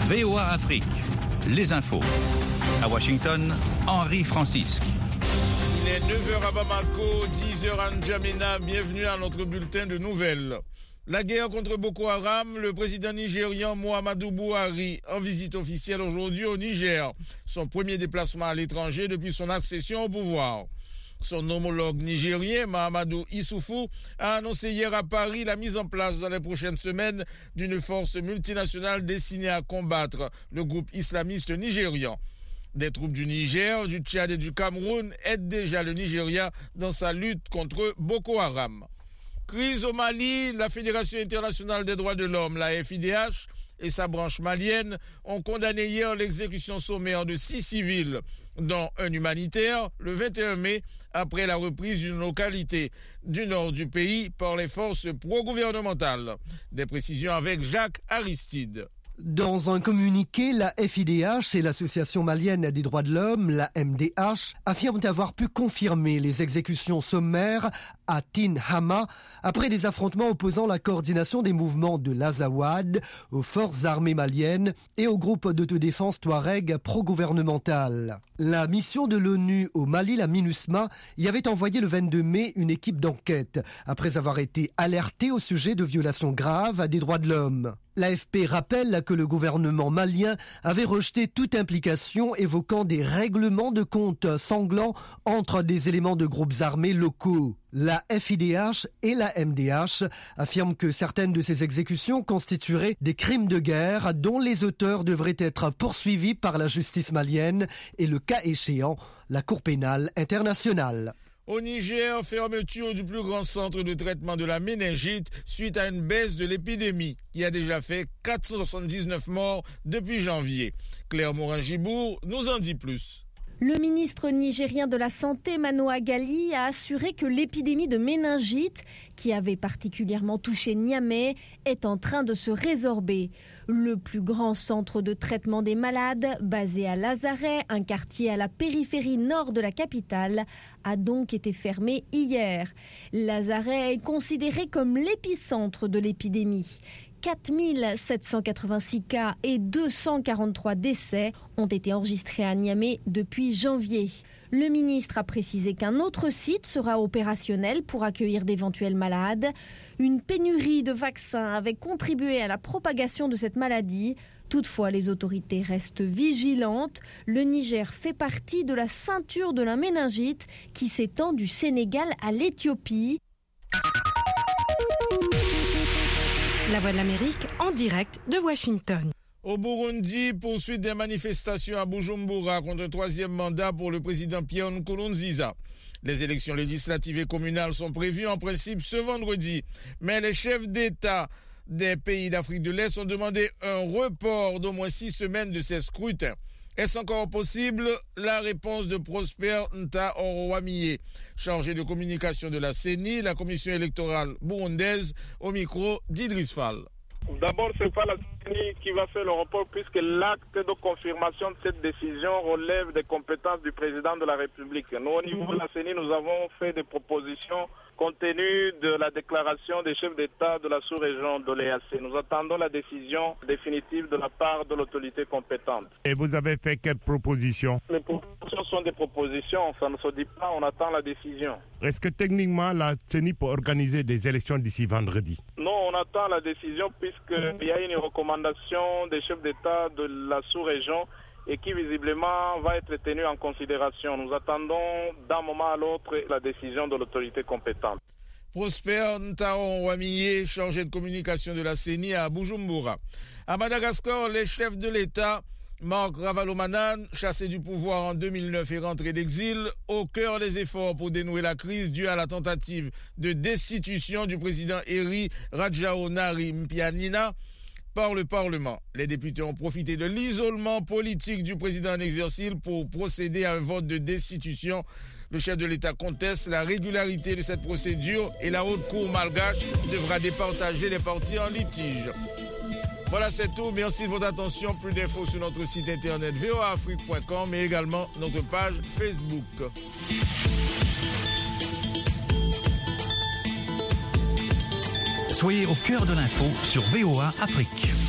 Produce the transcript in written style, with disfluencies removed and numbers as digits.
VOA Afrique, les infos. À Washington, Henri Francisque. Il est 9h à Bamako, 10h à N'Djamena. Bienvenue à notre bulletin de nouvelles. La guerre contre Boko Haram, le président nigérian Muhammadu Buhari en visite officielle aujourd'hui au Niger. Son premier déplacement à l'étranger depuis son accession au pouvoir. Son homologue nigérien, Mahamadou Issoufou, a annoncé hier à Paris la mise en place dans les prochaines semaines d'une force multinationale destinée à combattre le groupe islamiste nigérian. Des troupes du Niger, du Tchad et du Cameroun aident déjà le Nigeria dans sa lutte contre Boko Haram. Crise au Mali, la Fédération internationale des droits de l'homme, la FIDH, et sa branche malienne ont condamné hier l'exécution sommaire de 6 civils, dont un humanitaire, le 21 mai, après la reprise d'une localité du nord du pays par les forces pro-gouvernementales. Des précisions avec Jacques Aristide. Dans un communiqué, la FIDH et l'Association malienne des droits de l'homme, la MDH, affirment avoir pu confirmer les exécutions sommaires à Tin Hama après des affrontements opposant la coordination des mouvements de l'Azawad aux forces armées maliennes et au groupe d'autodéfense Touareg pro-gouvernemental. La mission de l'ONU au Mali, la MINUSMA, y avait envoyé le 22 mai une équipe d'enquête après avoir été alertée au sujet de violations graves des droits de l'homme. L'AFP rappelle que le gouvernement malien avait rejeté toute implication évoquant des règlements de compte sanglants entre des éléments de groupes armés locaux. La FIDH et la MDH affirment que certaines de ces exécutions constitueraient des crimes de guerre dont les auteurs devraient être poursuivis par la justice malienne et, le cas échéant, la Cour pénale internationale. Au Niger, fermeture du plus grand centre de traitement de la méningite suite à une baisse de l'épidémie qui a déjà fait 479 morts depuis janvier. Claire Morin-Gibour nous en dit plus. Le ministre nigérien de la Santé, Manoa Gali, a assuré que l'épidémie de méningite, qui avait particulièrement touché Niamey, est en train de se résorber. Le plus grand centre de traitement des malades, basé à Lazaret, un quartier à la périphérie nord de la capitale, a donc été fermé hier. Lazaret est considéré comme l'épicentre de l'épidémie. 4 786 cas et 243 décès ont été enregistrés à Niamey depuis janvier. Le ministre a précisé qu'un autre site sera opérationnel pour accueillir d'éventuels malades. Une pénurie de vaccins avait contribué à la propagation de cette maladie. Toutefois, les autorités restent vigilantes. Le Niger fait partie de la ceinture de la méningite qui s'étend du Sénégal à l'Éthiopie. La Voix de l'Amérique en direct de Washington. Au Burundi, poursuite des manifestations à Bujumbura contre un troisième mandat pour le président Pierre Nkurunziza. Les élections législatives et communales sont prévues en principe ce vendredi, mais les chefs d'État des pays d'Afrique de l'Est ont demandé un report d'au moins 6 semaines de ces scrutins. Est-ce encore possible? La réponse de Prosper Ntahoruwamiye, chargé de communication de la CENI, la commission électorale burundaise, au micro d'Idriss Fall. D'abord, ce n'est pas la CENI qui va faire le report puisque l'acte de confirmation de cette décision relève des compétences du président de la République. Nous, au niveau de la CENI, nous avons fait des propositions compte tenu de la déclaration des chefs d'État de la sous-région de l'EAC. Nous attendons la décision définitive de la part de l'autorité compétente. Et vous avez fait quelles propositions? Les propositions sont des propositions, ça ne se dit pas, on attend la décision. Est-ce que techniquement la CENI peut organiser des élections d'ici vendredi? Non, on attend la décision puisqu'il y a une recommandation des chefs d'État de la sous-région et qui visiblement va être tenue en considération. Nous attendons d'un moment à l'autre la décision de l'autorité compétente. Prosper Ntahoruwamiye, chargé de communication de la CENI à Bujumbura. À Madagascar, les chefs de l'État, Marc Ravalomanane, chassé du pouvoir en 2009 et rentré d'exil, au cœur des efforts pour dénouer la crise due à la tentative de destitution du président Eri Rajaonari-Mpianina par le Parlement. Les députés ont profité de l'isolement politique du président en exercice pour procéder à un vote de destitution. Le chef de l'État conteste la régularité de cette procédure et la haute cour malgache devra départager les parties en litige. Voilà, c'est tout. Merci de votre attention. Plus d'infos sur notre site internet voaafrique.com mais également notre page Facebook. Soyez au cœur de l'info sur VOA Afrique.